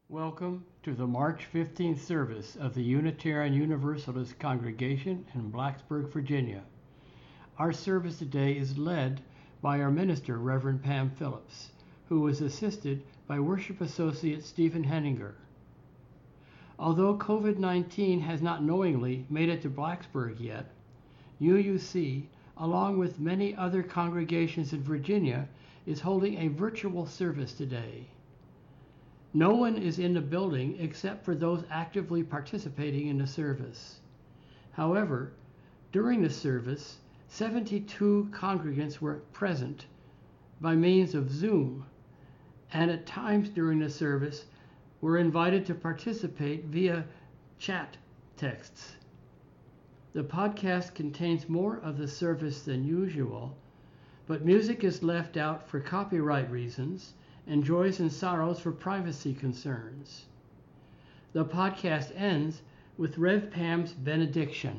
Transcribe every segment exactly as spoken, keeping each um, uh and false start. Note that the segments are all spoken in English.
Welcome to the March fifteenth service of the Unitarian Universalist Congregation in Blacksburg, Virginia. Our service today is led by our minister, Reverend Pam Phillips, who was assisted by Worship Associate Stephen Henninger. Although COVID nineteen has not knowingly made it to Blacksburg yet, U U C, along with many other congregations in Virginia, is holding a virtual service today. No one is in the building except for those actively participating in the service. However, during the service, seventy-two congregants were present by means of Zoom, and at times during the service were invited to participate via chat texts. The podcast contains more of the service than usual, but music is left out for copyright reasons and joys and sorrows for privacy concerns. The podcast ends with Rev Pam's benediction.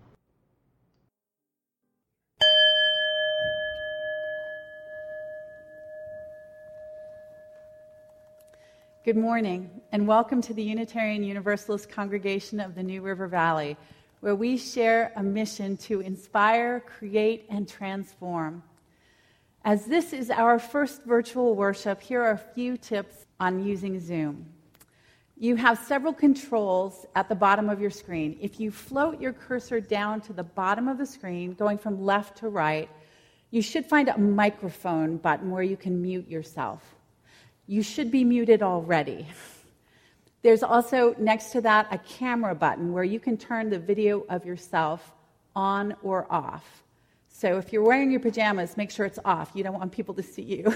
Good morning, and welcome to the Unitarian Universalist Congregation of the New River Valley, where we share a mission to inspire, create, and transform. As this is our first virtual worship, here are a few tips on using Zoom. You have several controls at the bottom of your screen. If you float your cursor down to the bottom of the screen, going from left to right, you should find a microphone button where you can mute yourself. You should be muted already. There's also, next to that, a camera button where you can turn the video of yourself on or off. So if you're wearing your pajamas, make sure it's off. You don't want people to see you.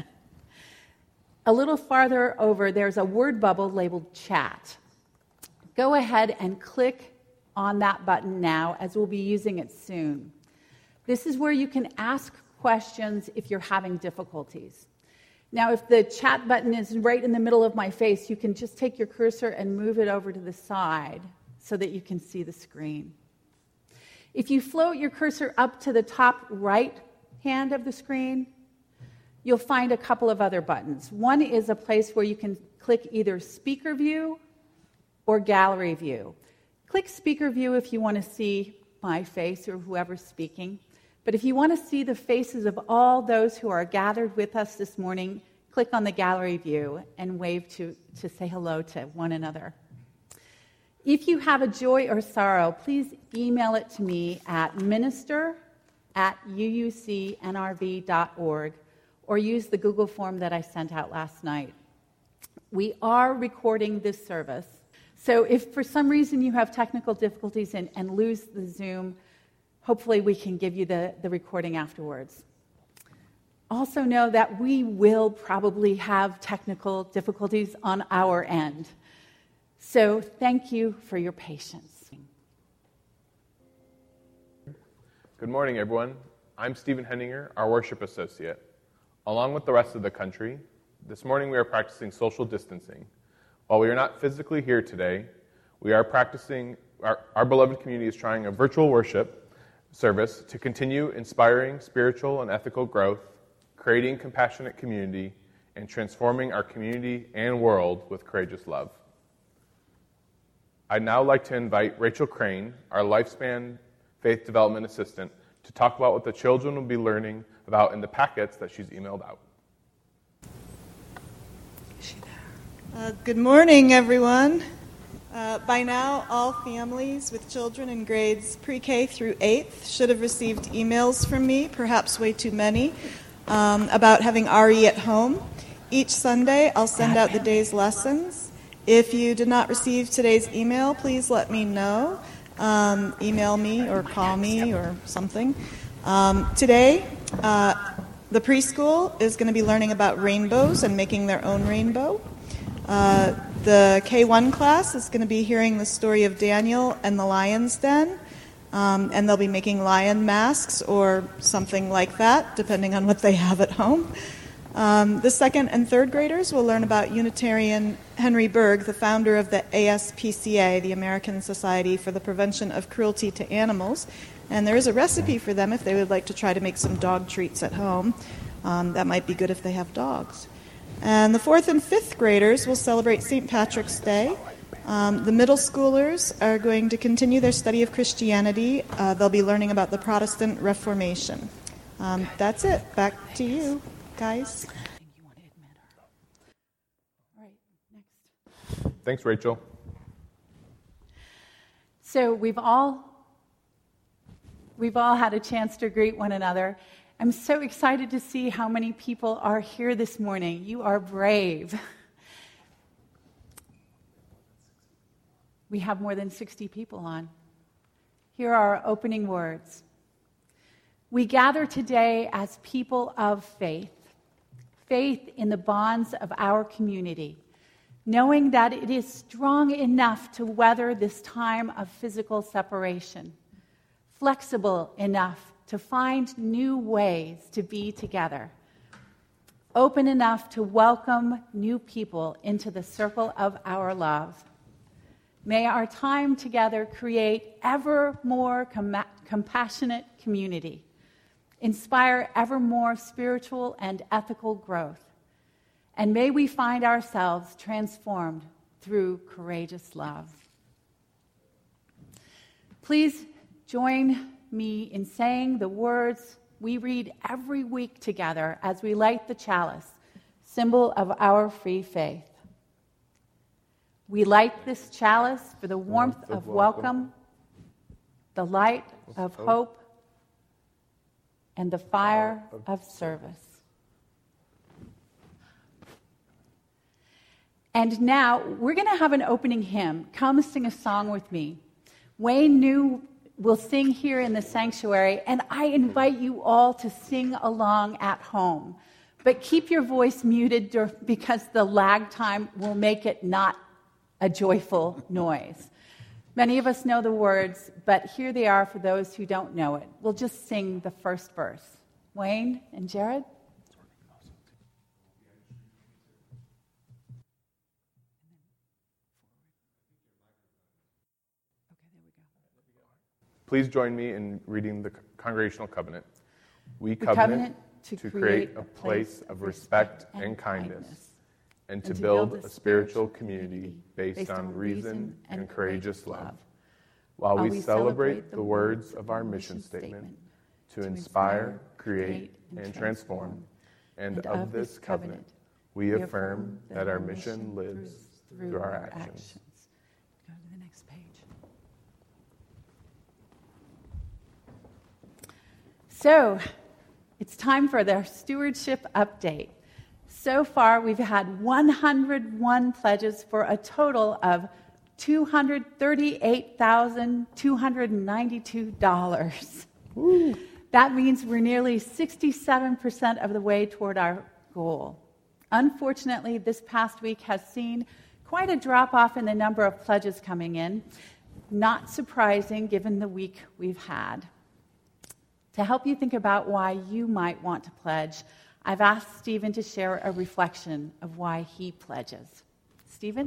A little farther over, there's a word bubble labeled chat. Go ahead and click on that button now, as we'll be using it soon. This is where you can ask questions if you're having difficulties. Now, if the chat button is right in the middle of my face, you can just take your cursor and move it over to the side so that you can see the screen. If you float your cursor up to the top right hand of the screen, you'll find a couple of other buttons. One is a place where you can click either speaker view or gallery view. Click speaker view if you want to see my face or whoever's speaking. But if you want to see the faces of all those who are gathered with us this morning, click on the gallery view and wave to, to say hello to one another. If you have a joy or sorrow, please email it to me at minister at u u c n r v dot org or use the Google form that I sent out last night. We are recording this service, so if for some reason you have technical difficulties and, and lose the Zoom, hopefully we can give you the, the recording afterwards. Also know that we will probably have technical difficulties on our end. So thank you for your patience. Good morning, everyone. I'm Stephen Henninger, our worship associate. Along with the rest of the country, this morning we are practicing social distancing. While we are not physically here today, we are practicing, our, our beloved community is trying a virtual worship service to continue inspiring spiritual and ethical growth, creating compassionate community, and transforming our community and world with courageous love. I'd now like to invite Rachel Crane, our Lifespan Faith Development Assistant, to talk about what the children will be learning about in the packets that she's emailed out. Uh, good morning, everyone. Uh, by now, all families with children in grades pre-K through eighth should have received emails from me, perhaps way too many, um, about having R E at home. Each Sunday, I'll send out the day's lessons. If you did not receive today's email, please let me know. Um, email me or call me or something. Um, today, uh, the preschool is going to be learning about rainbows and making their own rainbow. Uh, the K one class is going to be hearing the story of Daniel and the lion's den, um, and they'll be making lion masks or something like that, depending on what they have at home. Um, the second and third graders will learn about Unitarian Henry Berg, the founder of the A S P C A, the American Society for the Prevention of Cruelty to Animals. And there is a recipe for them if they would like to try to make some dog treats at home. Um, that might be good if they have dogs. And the fourth and fifth graders will celebrate Saint Patrick's Day. Um, the middle schoolers are going to continue their study of Christianity. Uh, they'll be learning about the Protestant Reformation. Um, that's it. Back to you, guys. Thanks, Rachel. So we've all we've all had a chance to greet one another. I'm so excited to see how many people are here this morning. You are brave. We have more than sixty people on. Here are our opening words. We gather today as people of faith, faith in the bonds of our community, knowing that it is strong enough to weather this time of physical separation, flexible enough to find new ways to be together, open enough to welcome new people into the circle of our love. May our time together create ever more com- compassionate community, inspire ever more spiritual and ethical growth, and may we find ourselves transformed through courageous love. Please join me in saying the words we read every week together as we light the chalice, symbol of our free faith. We light this chalice for the warmth, warmth of, of welcome, welcome, the light of hope, hope and the fire of, of service. And now, we're going to have an opening hymn. Come sing a song with me. Wayne New will sing here in the sanctuary, and I invite you all to sing along at home. But keep your voice muted because the lag time will make it not a joyful noise. Many of us know the words, but here they are for those who don't know it. We'll just sing the first verse. Wayne and Jared? Please join me in reading the Congregational Covenant. We covenant, covenant to, to create a place of respect and, and kindness, kindness, and to, and to build, build a spiritual community based, based on reason and courageous love, love while, while we celebrate the words of our mission statement to inspire, create, and transform. And of this covenant, we affirm that our mission lives through our actions. Go to the next page. So, it's time for their stewardship update. So far, we've had one hundred one pledges for a total of two hundred thirty-eight thousand two hundred ninety-two dollars. Ooh. That means we're nearly sixty-seven percent of the way toward our goal. Unfortunately, this past week has seen quite a drop-off in the number of pledges coming in. Not surprising given the week we've had. To help you think about why you might want to pledge, I've asked Stephen to share a reflection of why he pledges. Stephen?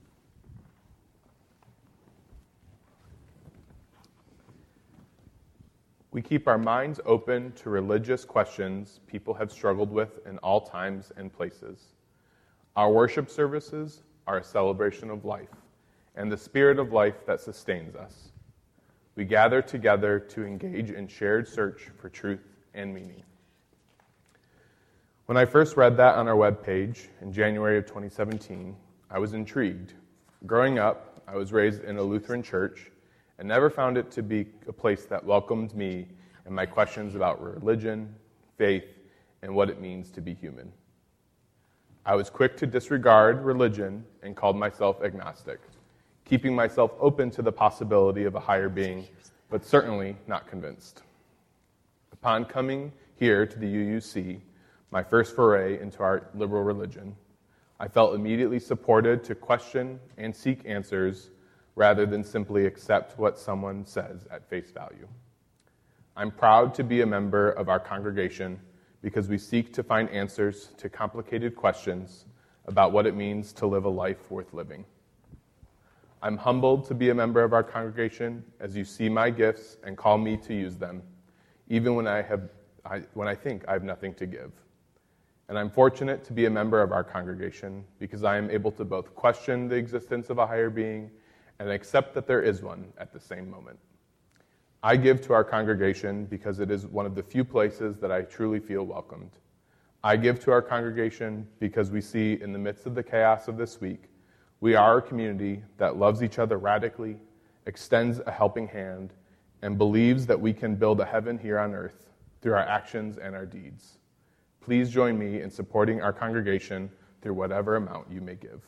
We keep our minds open to religious questions people have struggled with in all times and places. Our worship services are a celebration of life and the spirit of life that sustains us. We gather together to engage in shared search for truth and meaning. When I first read that on our webpage in January of twenty seventeen, I was intrigued. Growing up, I was raised in a Lutheran church and never found it to be a place that welcomed me and my questions about religion, faith, and what it means to be human. I was quick to disregard religion and called myself agnostic, keeping myself open to the possibility of a higher being, but certainly not convinced. Upon coming here to the U U C, my first foray into our liberal religion, I felt immediately supported to question and seek answers rather than simply accept what someone says at face value. I'm proud to be a member of our congregation because we seek to find answers to complicated questions about what it means to live a life worth living. I'm humbled to be a member of our congregation as you see my gifts and call me to use them, even when I have, I, when I think I have nothing to give. and I'm fortunate to be a member of our congregation because I am able to both question the existence of a higher being and accept that there is one at the same moment. I give to our congregation because it is one of the few places that I truly feel welcomed. I give to our congregation because we see in the midst of the chaos of this week, we are a community that loves each other radically, extends a helping hand, and believes that we can build a heaven here on earth through our actions and our deeds. Please join me in supporting our congregation through whatever amount you may give.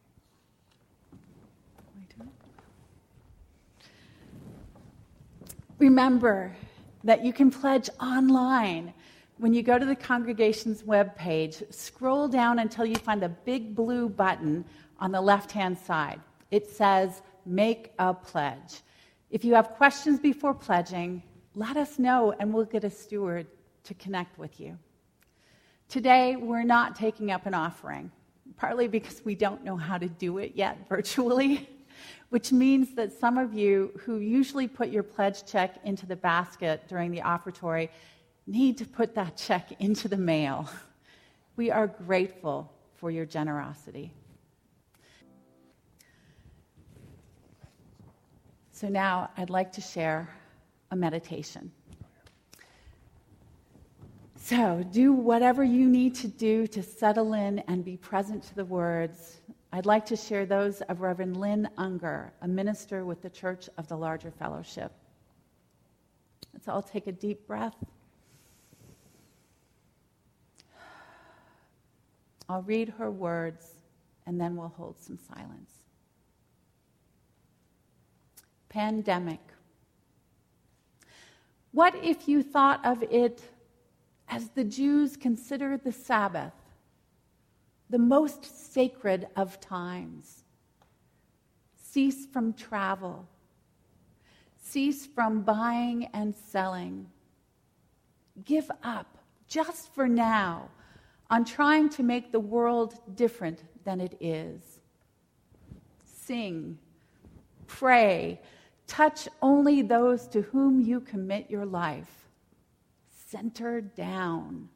Remember that you can pledge online. When you go to the congregation's webpage, scroll down until you find a big blue button on the left-hand side. It says, Make a Pledge. If you have questions before pledging, let us know and we'll get a steward to connect with you. Today, we're not taking up an offering, partly because we don't know how to do it yet virtually, which means that some of you who usually put your pledge check into the basket during the offertory need to put that check into the mail. We are grateful for your generosity. So now I'd like to share a meditation. So do whatever you need to do to settle in and be present to the words. I'd like to share those of Reverend Lynn Unger, a minister with the Church of the Larger Fellowship. Let's all take a deep breath. I'll read her words, and then we'll hold some silence. Pandemic. What if you thought of it as the Jews considered the Sabbath, the most sacred of times? Cease from travel. Cease from buying and selling. Give up, just for now, on trying to make the world different than it is. Sing, pray, touch only those to whom you commit your life. Center down.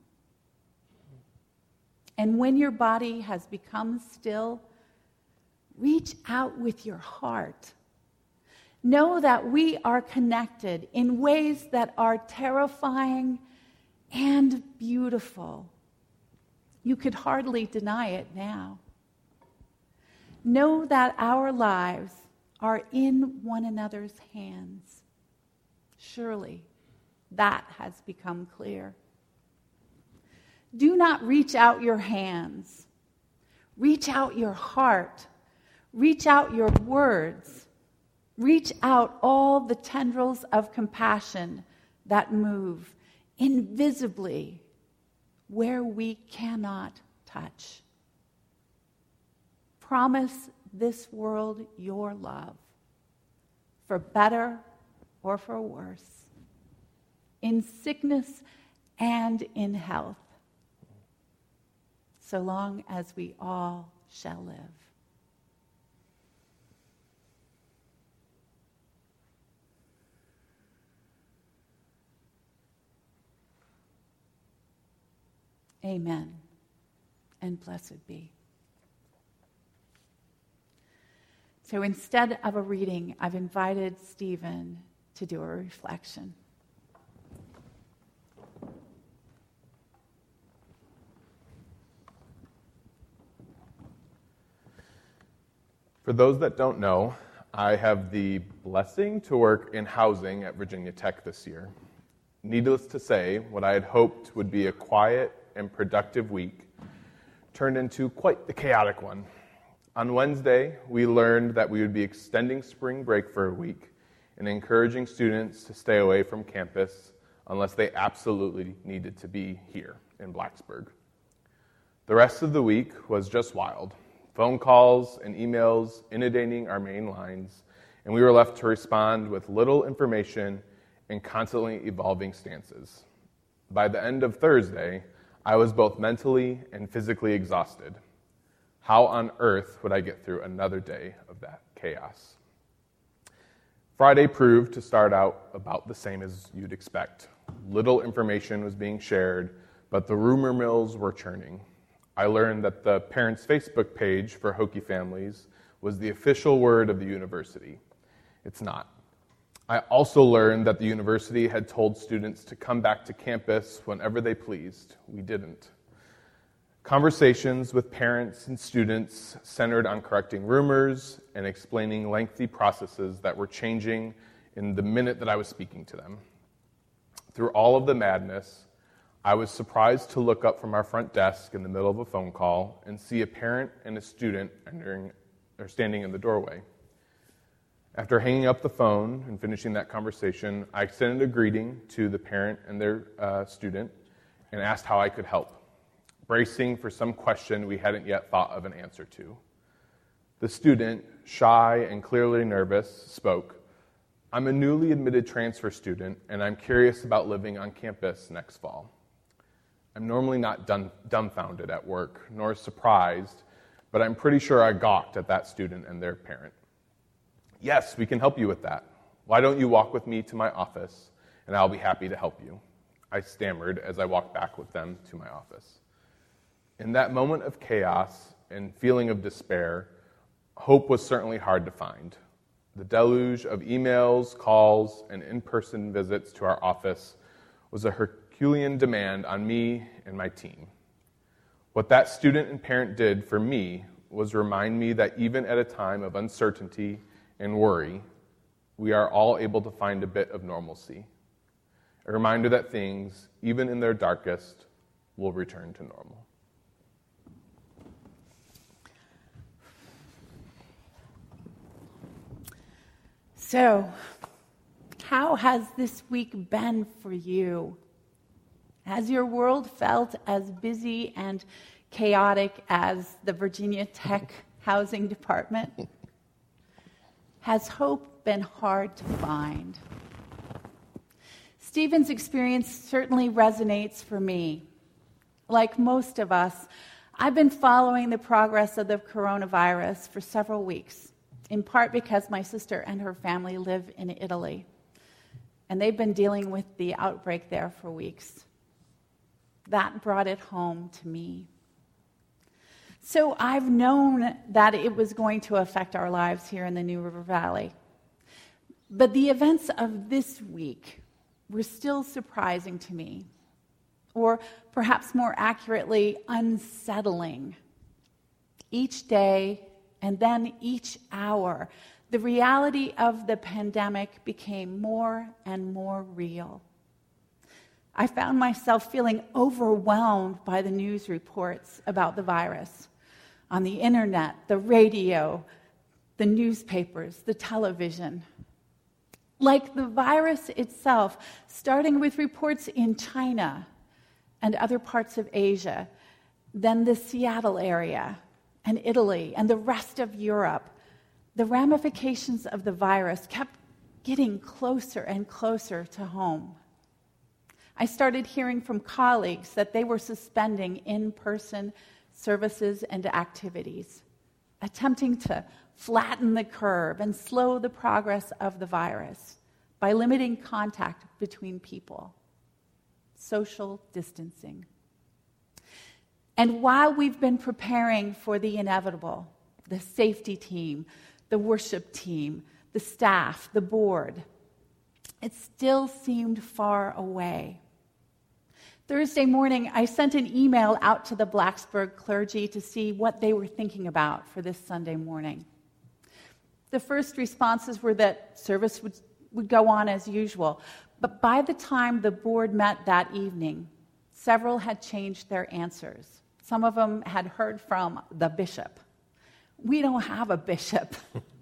And when your body has become still, reach out with your heart. Know that we are connected in ways that are terrifying and beautiful. You could hardly deny it now. Know that our lives are in one another's hands. Surely that has become clear. Do not reach out your hands. Reach out your heart. Reach out your words. Reach out all the tendrils of compassion that move invisibly where we cannot touch. Promise this world your love, for better or for worse, in sickness and in health, so long as we all shall live. Amen, and blessed be. So instead of a reading, I've invited Stephen to do a reflection. For those that don't know, I have the blessing to work in housing at Virginia Tech this year. Needless to say, what I had hoped would be a quiet and productive week turned into quite the chaotic one. On Wednesday, we learned that we would be extending spring break for a week and encouraging students to stay away from campus unless they absolutely needed to be here in Blacksburg. The rest of the week was just wild. Phone calls and emails inundating our main lines, and we were left to respond with little information and constantly evolving stances. By the end of Thursday, I was both mentally and physically exhausted. How on earth would I get through another day of that chaos? Friday proved to start out about the same as you'd expect. Little information was being shared, but the rumor mills were churning. I learned that the parents' Facebook page for Hokie families was the official word of the university. It's not. I also learned that the university had told students to come back to campus whenever they pleased. We didn't. Conversations with parents and students centered on correcting rumors and explaining lengthy processes that were changing in the minute that I was speaking to them. Through all of the madness, I was surprised to look up from our front desk in the middle of a phone call and see a parent and a student entering, or standing in the doorway. After hanging up the phone and finishing that conversation, I extended a greeting to the parent and their uh, student and asked how I could help, bracing for some question we hadn't yet thought of an answer to. The student, shy and clearly nervous, spoke, "I'm a newly admitted transfer student, and I'm curious about living on campus next fall. I'm normally not dum- dumbfounded at work, nor surprised, but I'm pretty sure I gawked at that student and their parent. Yes, we can help you with that. Why don't you walk with me to my office, and I'll be happy to help you," I stammered as I walked back with them to my office. In that moment of chaos and feeling of despair, hope was certainly hard to find. The deluge of emails, calls, and in-person visits to our office was a Herculean demand on me and my team. What that student and parent did for me was remind me that even at a time of uncertainty and worry, we are all able to find a bit of normalcy. A reminder that things, even in their darkest, will return to normal. So, how has this week been for you? Has your world felt as busy and chaotic as the Virginia Tech Housing Department? Has hope been hard to find? Stephen's experience certainly resonates for me. Like most of us, I've been following the progress of the coronavirus for several weeks, in part because my sister and her family live in Italy, and they've been dealing with the outbreak there for weeks. That brought it home to me. So I've known that it was going to affect our lives here in the New River Valley. But the events of this week were still surprising to me, or perhaps more accurately, unsettling. Each day, and then each hour, the reality of the pandemic became more and more real. I found myself feeling overwhelmed by the news reports about the virus on the internet, the radio, the newspapers, the television. Like the virus itself, starting with reports in China and other parts of Asia, then the Seattle area, and Italy, and the rest of Europe, the ramifications of the virus kept getting closer and closer to home. I started hearing from colleagues that they were suspending in-person services and activities, attempting to flatten the curve and slow the progress of the virus by limiting contact between people, social distancing. And while we've been preparing for the inevitable, the safety team, the worship team, the staff, the board, it still seemed far away. Thursday morning, I sent an email out to the Blacksburg clergy to see what they were thinking about for this Sunday morning. The first responses were that service would, would go on as usual, but by the time the board met that evening, several had changed their answers. Some of them had heard from the bishop. We don't have a bishop.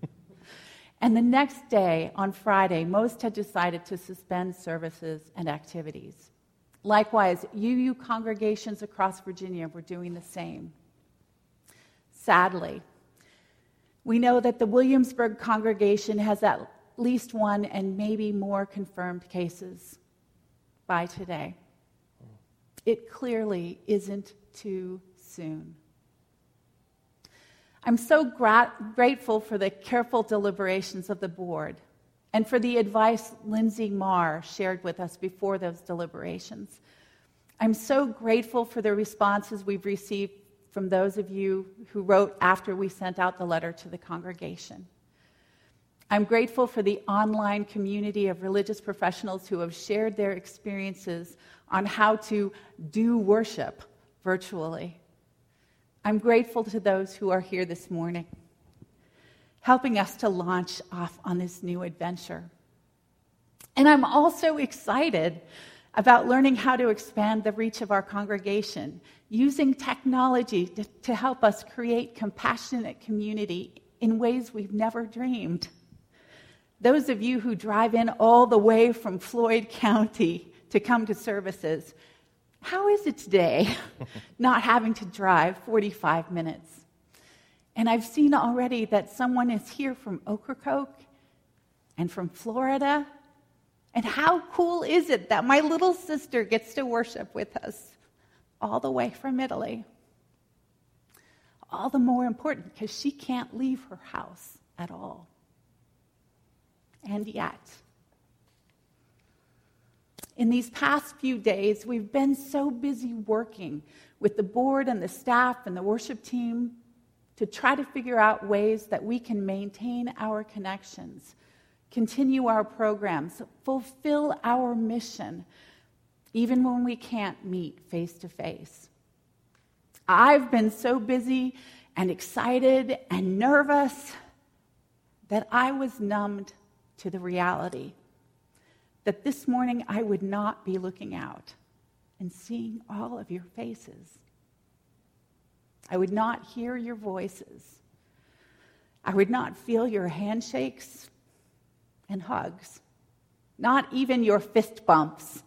And the next day, on Friday, most had decided to suspend services and activities. Likewise, U U congregations across Virginia were doing the same. Sadly, we know that the Williamsburg congregation has at least one and maybe more confirmed cases by today. It clearly isn't too soon. I'm so gra- grateful for the careful deliberations of the board and for the advice Lindsay Marr shared with us before those deliberations. I'm so grateful for the responses we've received from those of you who wrote after we sent out the letter to the congregation. I'm grateful for the online community of religious professionals who have shared their experiences on how to do worship virtually. I'm grateful to those who are here this morning, helping us to launch off on this new adventure. And I'm also excited about learning how to expand the reach of our congregation, using technology to, to help us create compassionate community in ways we've never dreamed. Those of you who drive in all the way from Floyd County to come to services, how is it today not having to drive forty-five minutes? And I've seen already that someone is here from Ocracoke and from Florida. And how cool is it that my little sister gets to worship with us all the way from Italy? All the more important because she can't leave her house at all. And yet, in these past few days, we've been so busy working with the board and the staff and the worship team to try to figure out ways that we can maintain our connections, continue our programs, fulfill our mission, even when we can't meet face to face. I've been so busy and excited and nervous that I was numbed to the reality that this morning I would not be looking out and seeing all of your faces. I would not hear your voices. I would not feel your handshakes and hugs, not even your fist bumps.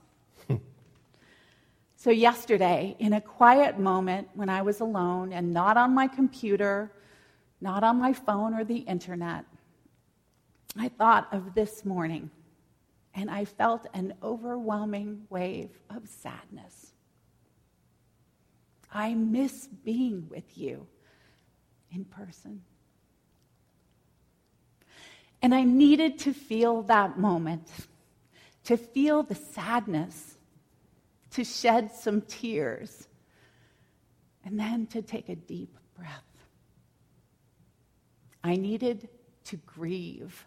So yesterday, in a quiet moment when I was alone and not on my computer, not on my phone or the internet, I thought of this morning, and I felt an overwhelming wave of sadness. I miss being with you in person. And I needed to feel that moment, to feel the sadness, to shed some tears, and then to take a deep breath. I needed to grieve.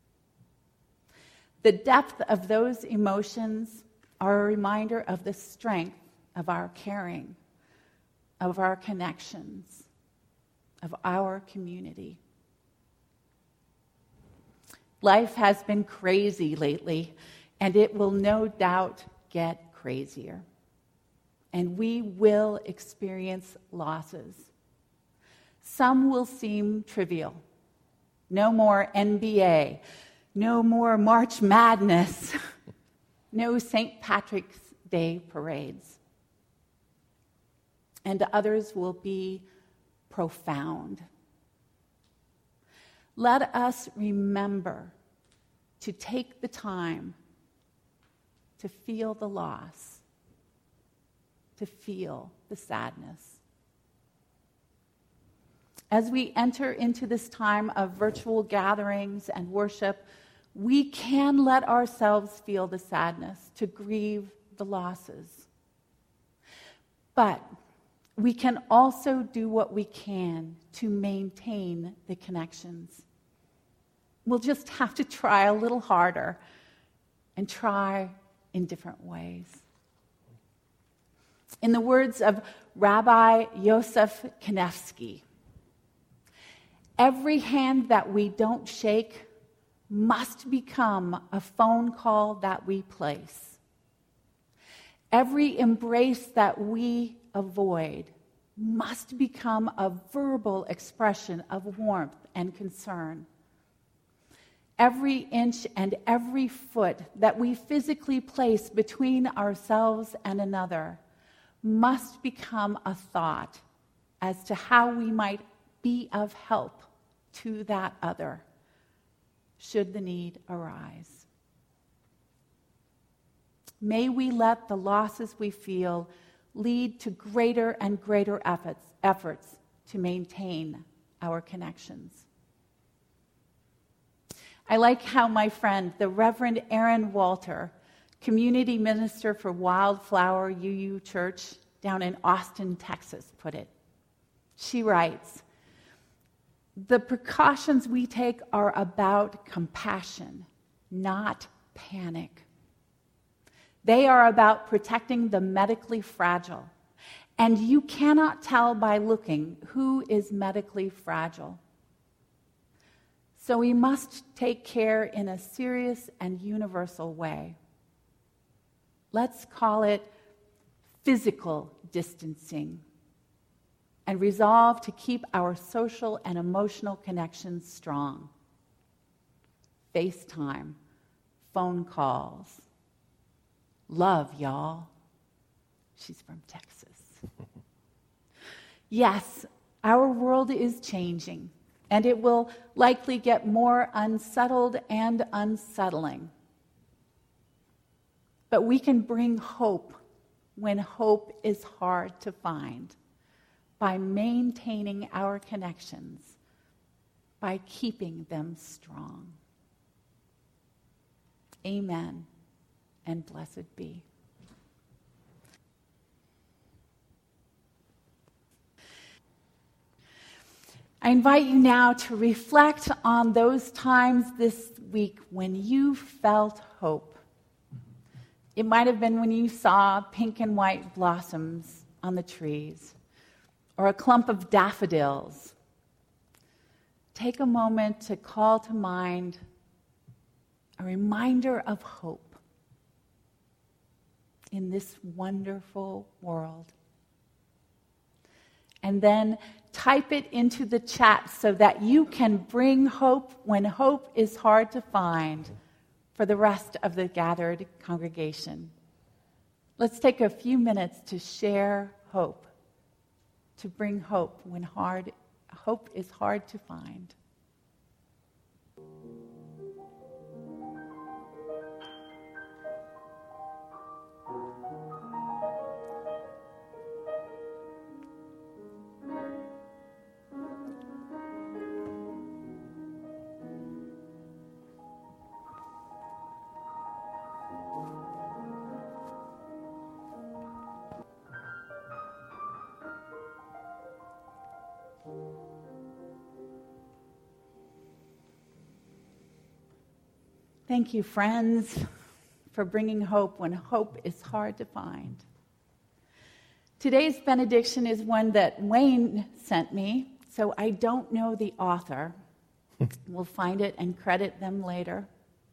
The depth of those emotions are a reminder of the strength of our caring, of our connections, of our community. Life has been crazy lately, and it will no doubt get crazier. And we will experience losses. Some will seem trivial. No more N B A. No more March Madness. No Saint Patrick's Day parades. And others will be profound. Let us remember to take the time to feel the loss, to feel the sadness. As we enter into this time of virtual gatherings and worship, we can let ourselves feel the sadness, to grieve the losses. But we can also do what we can to maintain the connections. We'll just have to try a little harder and try in different ways. In the words of Rabbi Yosef Kanevsky, every hand that we don't shake must become a phone call that we place. Every embrace that we avoid must become a verbal expression of warmth and concern. Every inch and every foot that we physically place between ourselves and another must become a thought as to how we might be of help to that other, should the need arise. May we let the losses we feel lead to greater and greater efforts, efforts to maintain our connections. I like how my friend, the Reverend Aaron Walter, community minister for Wildflower U U Church down in Austin, Texas, put it. She writes, "The precautions we take are about compassion, not panic. They are about protecting the medically fragile, and you cannot tell by looking who is medically fragile. So we must take care in a serious and universal way. Let's call it physical distancing, and resolve to keep our social and emotional connections strong. FaceTime, phone calls. Love, y'all." She's from Texas. Yes, our world is changing, and it will likely get more unsettled and unsettling. But we can bring hope when hope is hard to find, by maintaining our connections, by keeping them strong. Amen, and blessed be. I invite you now to reflect on those times this week when you felt hope. It might have been when you saw pink and white blossoms on the trees, or a clump of daffodils. Take a moment to call to mind a reminder of hope in this wonderful world. And then type it into the chat so that you can bring hope when hope is hard to find for the rest of the gathered congregation. Let's take a few minutes to share hope, to bring hope when hard, hope is hard to find. Thank you, friends, for bringing hope when hope is hard to find. Today's benediction is one that Wayne sent me, so I don't know the author. We'll find it and credit them later.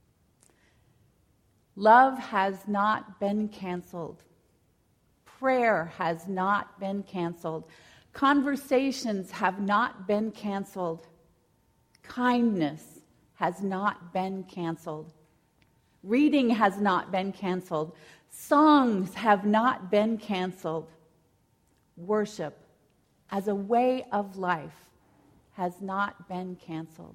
Love has not been canceled. Prayer has not been canceled. Conversations have not been canceled. Kindness has not been canceled. Reading has not been canceled. Songs have not been canceled. Worship as a way of life has not been canceled.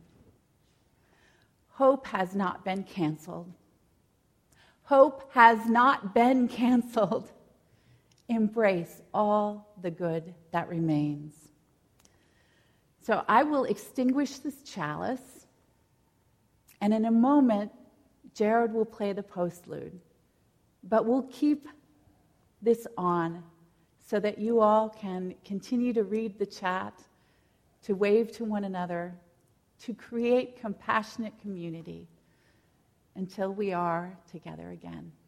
Hope has not been canceled. Hope has not been canceled. Embrace all the good that remains. So I will extinguish this chalice, and in a moment, Jared will play the postlude. But we'll keep this on so that you all can continue to read the chat, to wave to one another, to create compassionate community until we are together again.